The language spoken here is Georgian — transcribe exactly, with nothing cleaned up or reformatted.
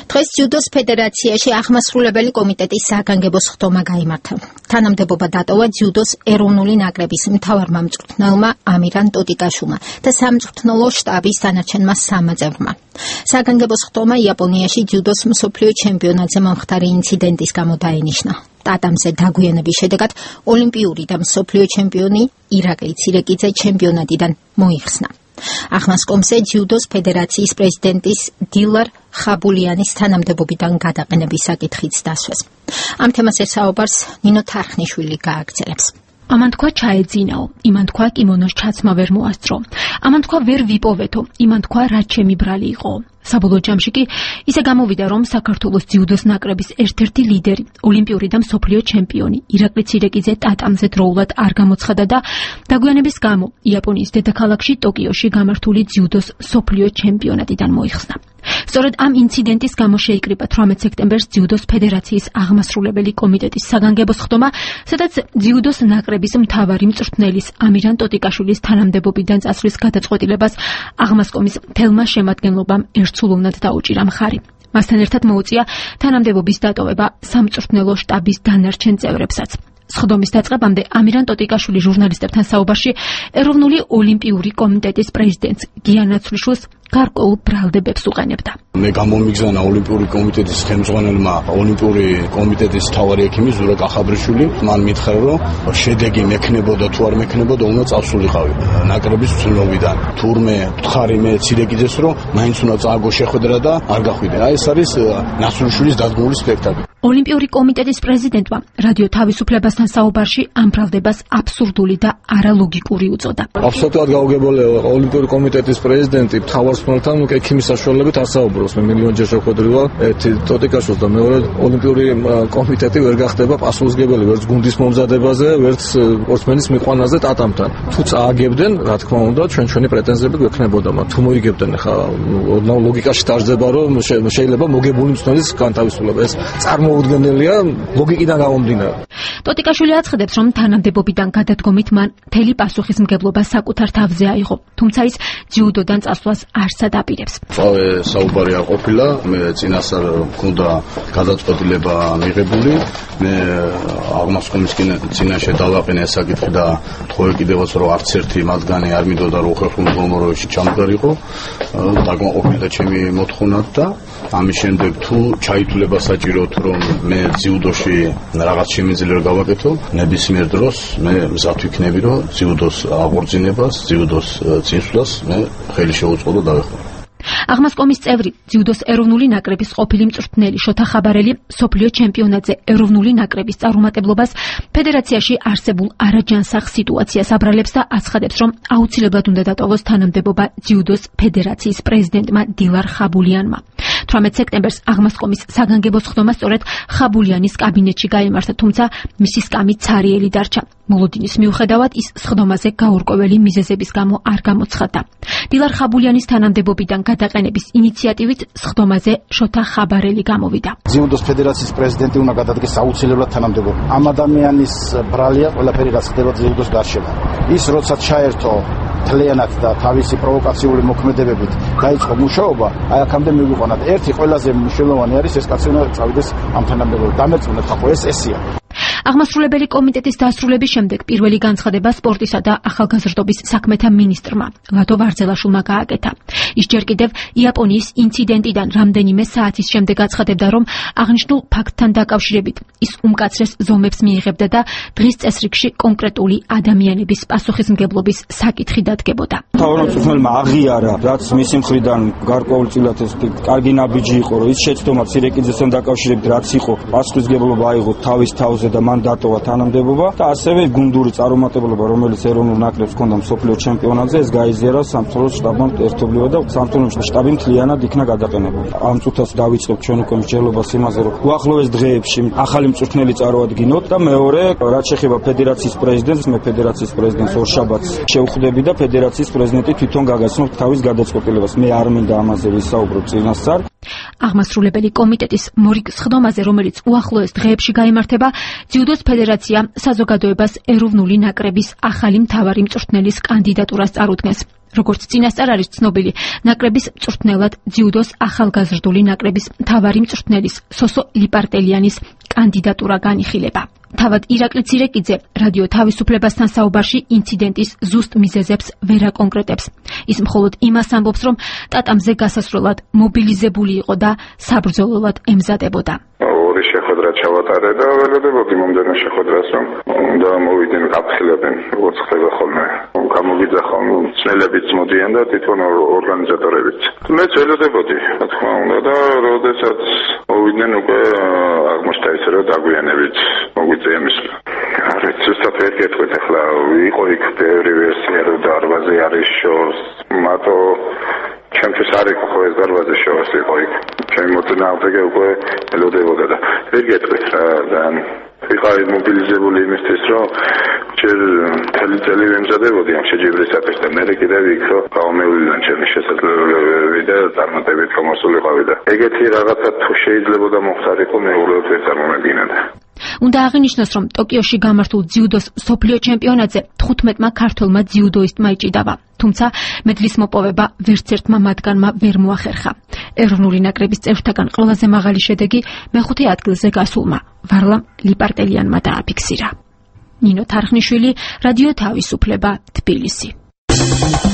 დღეს ჯუდოს ფედერაციაში აღმასრულებელი კომიტეტის საგანგებო სხდომა გაიმართა. თანამდებობა დატოვა ჯუდოს ეროვნული ნაკრების მთავარმა მწვრთნელმა ამირან ტოტიკაშვილმა და სამწვრთნელო შტაბის დანარჩენმა სამმა წევრმა. საგანგებო სხდომა იაპონიაში ჯუდოს მსოფლიო ჩემპიონატზე მომხდარი ინციდენტის გამო დაენიშნა. ტატამზე დაგვიანების შედეგად ოლიმპიური და მსოფლიო ჩემპიონი ირაკლი ცირეკიძე ჩემპიონატიდან მოიხსნა. აღმასკომზე ჯუდოს ფედერაციის პრეზიდენტის დილარ ხაბულიანის თანამდებობიდან გადაყენების საკითხიც დასვეს. ამ თემაზე საუბარს ნინო თარხნიშვილი გააგრძელებს. ამან თქვა ჩაეძინაო, იმან თქვა კიმონოს ჩაცმა ვერ მოასწრო. ამან თქვა ვერ ვიპოვეთო, იმან თქვა რაც ჩემი ბრალი იყო. საბოლოო ჯამში კი ისე გამოვიდა, რომ საქართველოს ჯუდოს ნაკრების ერთ-ერთი ლიდერი, ოლიმპიური და მსოფლიო ჩემპიონი ირაკლი ცირეკიძე ტატამზე დროულად არ გამოცხადა და დაგვიანების გამო იაპონიის დედაქალაქში ტოკიოში გამართული ჯუდოს მსოფლიო ჩემპიონატიდან მოიხსნა. სწორედ ამ ინციდენტის გამო შეიკრიბა თვრამეტ სექტემბერს ჯუდოს ფედერაციის აღმასრულებელი კომიტეტის საგანგებო სხდომა, სადაც ჯუდოს ნაკრების მთავარი მწვრთნელის ამირან ტოტიკაშვილის თანამდებობიდან წასვლის გადაწყვეტილებას აღმასკომის მთელმა შემადგენლობამ ერთსულოვნად დაუჭირა მხარი. მასთან ერთად მოუწია თანამდებობის დატოვება სამწვრთნელო შტაბის დანარჩენ წევრებსაც. სხდომის დაწყებამდე ამირან ტოტიკაშვილი ჟურნალისტებთან საუბარში ეროვნული ოლიმპიური კომიტეტის პრეზიდენტს გიან ნაცვლიშვილს გარკვეულ ბრალდებებს უყენებდა. მე გამომიგზავნა ოლიმპიური კომიტეტის ხელმძღვანელმა ოლიმპიური კომიტეტის მთავარი ექიმი ზურაბ ახაბრიშვილი, მან მითხრა, რომ შედეგი მექნებოდა თუ არ მექნებოდა, უნდა წავსულიყავი ნაკრების მცნობიდან. თურმე ვთხარი მე ცირეკიძეს, რომ მაინც უნდა წააგო შეხვედრა და არ გახვიდე. აი ეს არის ნაცვლიშვილის დადგმული სპექტაკლი. ოლიმპიური კომიტეტის პრეზიდენტმა რადიო თავისუფლებასთან საუბარში ამ ბრალდებას აბსურდული და არალოგიკური უწოდა. აბსოლუტურად გაუგებელია ოლიმპიური კომიტეტის პრეზიდენტი მთავარსარდალთან ექიმის საშუალებით არ საუბრობს. მე მილიონჯერ შეხვედრილა ერთი ტოტიკაშვილს და მეორე ოლიმპიური კომიტეტი ვერ გახდება პასუხისმგებელი ვერც გუნდის მომზადებაზე, ვერც სპორტსმენის მიყვანაზე ტატამთან. თუ წააგებდნენ, რა თქმა უნდა, ჩვენ ჩვენი პრეტენზიები გვექნებოდა, მაგრამ თუ მოიგებდნენ, ხა ლოგიკაში დაждდება, რომ შეიძლება მოგებული მწვრთნელის განთავისუფლება. ეს წარმოუდგენელია ლოგიკიდან გამომდინარე. ტოტიკაშვილი აცხადებს, რომ თანამდებობიდან გადადგომით მან მთელი პასუხისმგებლობა საკუთარ თავზე აიღო, თუმცა ის ჯუდოდან წასვლას არ სადაპირებს. წავე საუბარი არ ყოფილა, მე წინასწარ მქონდა გადაწყვეტილება მიღებული, მე აღმასკომისკენ წინაშე დავაყენე ეს საკითხი და თქვენ კიდევაც რომ არც ერთი მათგანი არ მინდოდა რომ ხერხემლოებში ჩამდგარიყო, დაკმაყოფილდა ჩემი მოთხოვნად და ამის შემდეგ თუ ჩაითვლება საჭიროდ რომ მე ჯუდოში რაღაც შემიძლია გავაკეთო, ნებისმიერ დროს მე მზად ვიქნები რომ ჯუდოს აღორძინებას, ჯუდოს წინსვლას მე ხელი შეუწყო და დავეხმარო. აღმასკომის წევრი ჯუდოს ეროვნული ნაკრების ყოფილი მწვრთნელი შოთა ხაბარელი მსოფლიო ჩემპიონატზე ეროვნული ნაკრების წარუმატებლობას ფედერაციაში არსებულ არაჯანსაღ სიტუაციას აბრალებს და აცხადებს, რომ აუცილებლად უნდა დატოვოს თანამდებობა ჯუდოს ფედერაციის პრეზიდენტმა დილარ ხაბულიანმა. თვრამეტ სექტემბერს აღმასკომის საგანგებო სხდომა სწორედ ხაბულიანის კაბინეტში გაიმართა, თუმცა მისი სკამი ცარიელი დარჩა. მოლოდინის მიუხედავად ის სხდომაზე გაურკვეველი მიზეზების გამო არ გამოცხადდა. დილარ ხაბულიანის თანამდებობიდან გადაყენების ინიციატივით სხდომაზე შოთა ხაბარელი გამოვიდა. ჯუდოს ფედერაციის პრეზიდენტი უნდა გადადგეს აუცილებლად თანამდებობა. ამ ადამიანის ბრალია ყველაფერი რაც ხდება ჯუდოს გარშემო. ის როცა ჩაერთო თლიანად და თავისი პროვოკაციული მოქმედებებით დაიწყო მუშაობა, აი აქამდე მივიყვანათ. ერთი ყველაზე მნიშვნელოვანი არის ეს კაცი უნდა წავიდეს ამ თანამდებობაზე. დამეწუნეთ ხახო ეს ესია. აღმასრულებელი კომიტეტის დასრულების შემდეგ პირველი განცხადება სპორტისა და ახალგაზრდობის საქმეთა მინისტრმა ლადო ვარძელაშვილმა გააკეთა. ის ჯერ კიდევ იაპონიის ინციდენტიდან რამდენიმე საათის შემდეგ აცხადებდა, რომ აღნიშნულ ფაქტთან დაკავშირებით ის უმკაცრეს ზომებს მიიღებდა და დღის წესრიგში კონკრეტული ადამიანების პასუხისმგებლობის საკითხი დადგებოდა. მთავარ მწვრთნელმა აღიარა, რაც მისი მხრიდან გარკვეულწილად ეს კარგი ნაბიჯი იყო, რომ ის შეცდომა ცირეკიძესთან დაკავშირებით რაც იყო, პასუხისმგებლობა აიღო თავის თავზე და მან დატოვა თანამდებობა და ასევე გუნდური წარუმატებლობა, რომელიც ეროვნულ ნაკრებს ჰქონდა მსოფლიო ჩემპიონატზე, ეს გაიზიარა სამწვრთნელო შტაბთან ერთობლივად და სამწვრთნელო შტაბი მთლიანად იქნა გადაყენებული. ამ წუთას დავიწყებ ჩვენ უკვე მსჯელობას იმაზე, რომ უახლოეს დღეებში ახალი მწვრთნელი წარუადგინოთ და მეორე, რაც შეეხება ფედერაციის პრეზიდენტს, მე ფედერაციის პრეზიდენტს ორშაბათს შევხვდები და ფედერაციის პრეზიდენტი თვითონ გაგაცნობს თავის გადაწყვეტილებას. მე არ მინდა ამაზე ვისაუბრო წინასწარ. აღმასრულებელი კომიტეტის მორიგ სხდომაზე, რომელიც უახლოეს დღეებში გაიმართება, ჯუდოს ფედერაცია საზოგადოებას ეროვნული ნაკრების ახალი მთავარი მწვრთნელის კანდიდატურას წარუდგენს. როგორც წინასწარ არის ცნობილი, ნაკრების მწვრთნელად ძიუდოს ახალგაზრდული ნაკრების მთავარი მწვრთნელის სოსო ლიპარტელიანის კანდიდატურა განიხილება. თავად ირაკლი ცირეკიძე რადიო თავისუფლებასთან საუბარში ინციდენტის ზუსტ მიზეზებს ვერ აკონკრეტებს. ის მხოლოდ იმას ამბობს, რომ ტატამზე გასასვლელად მობილიზებული იყო და საბრძოლველად ემზადებოდა. ორი შეხვედრა ჩავატარე და ველოდებოდი მომდევნო შეხვედრას, რომ უნდა მოვიდნენ გაფრთხილებენ, როგორც ხდება ხოლმე. გამოვიდა ხოლმე წელებიც მოდიან და თვითონ ორგანიზატორებიც. მეც ველოდებოდი, რა თქმა უნდა, და როდესაც მოვიდნენ უკვე აღმოჩნდა ისე, რომ დაგვიანებით მოგვიწია მის. არა, ზუსტად ვერ გეტყვით ახლა, იყო იქ ბევრი ვერსია, რომ დარბაზი არის შორს, მათო ჩემთვის არ იყო ხო ეს დარბაზი შორს იყო იქ. ჩემი მოწინააღმდეგე უკვე ელოდებოდა და ვერ გეტყვით რა და ვიყავი მობილიზებული იმისთვის, რომ ჯერ მთელი წელი ვემზადებოდი ამ შეჯიბრისათვის და მერე კიდევ იქ რომ გავამეულიდან ჩემი შესაძლებლობები და წარმატებით გამოსულიყავი და ეგეთი რაღაცა თუ შეიძლებოდა მოხდარიყო მეუღლეოდ ვერ წარმომედგინებოდა. უნდა აღინიშნოს, რომ ტოკიოში გამართულ ძიუდოს მსოფლიო ჩემპიონატზე თხუთმეტმა ქართველმა ძიუდოისტმა იჭიდავა, თუმცა მედლის მოპოვება ვერც ერთმა მათგანმა ვერ მოახერხა. ეროვნული ნაკრების წევრთაგან ყველაზე მაღალი შედეგი მეხუთე ადგილზე გასულმა ვარლამ ლიპარტელიანმა დააფიქსირა. ნინო თარხნიშვილი, რადიო თავისუფლება, თბილისი.